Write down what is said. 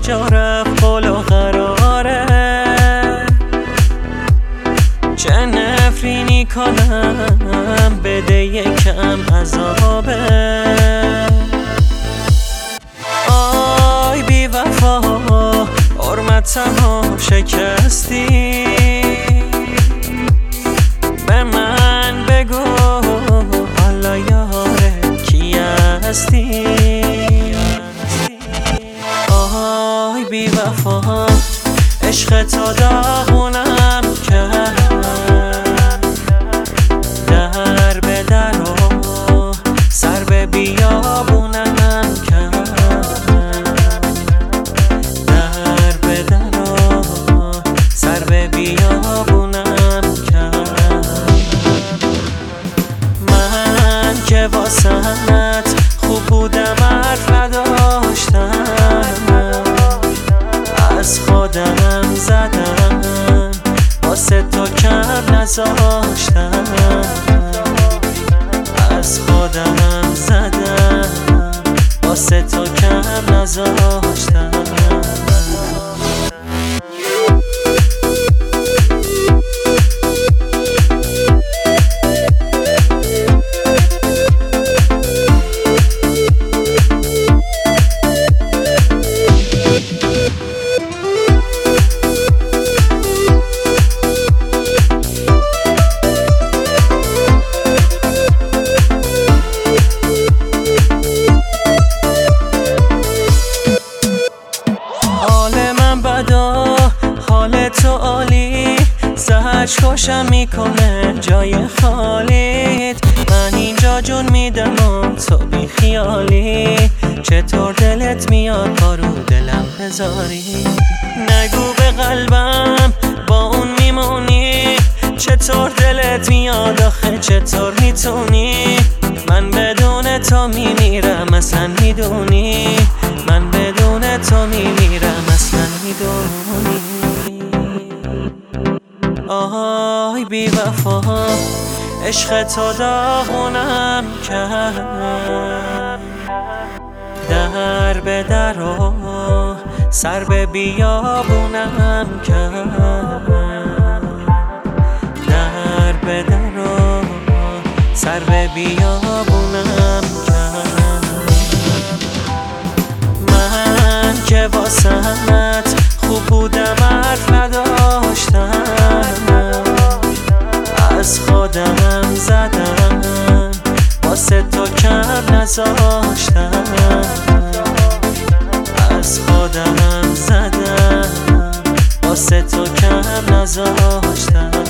جا رفت قول و قراره، چه نفرینی کنم بده یکم عذابه. آی بی وفا حرمتمو شکستی، به من بگو حالا یاره کی هستی. آی بی وفا عشق تو داغونم کرد، در به در و سر به بیابونم کرد، در به در و سر به بیابونم کرد. من که واسهت خوب بودم حرف نداشتم، از خودم زدم واسه تو کم نذاشتم، از خودم زدم واسه تو کم نذاشتم. حال تو عالی، زهرش خوشم میکنه جای خالیت. من اینجا جون میدم و تو بی خیالی، چطور دلت میاد پارو دلم بذاری. نگو به قلبم با اون میمونی، چطور دلت میاد آخه چطور میتونی. من بدون تو میمیرم اصلا میدونی، من بدون تو میمیرم اصلا میدونی. آی بی وفا عشق تو داغونم کرد، در به در و سر به بیابونم کرد، در به در و سر به بیابونم کرد. من که واسهت خوب بودم حرف نداشتم، از خودم زدم واسه تو کم نذاشتم، از خودم زدم واسه تو کم نذاشتم.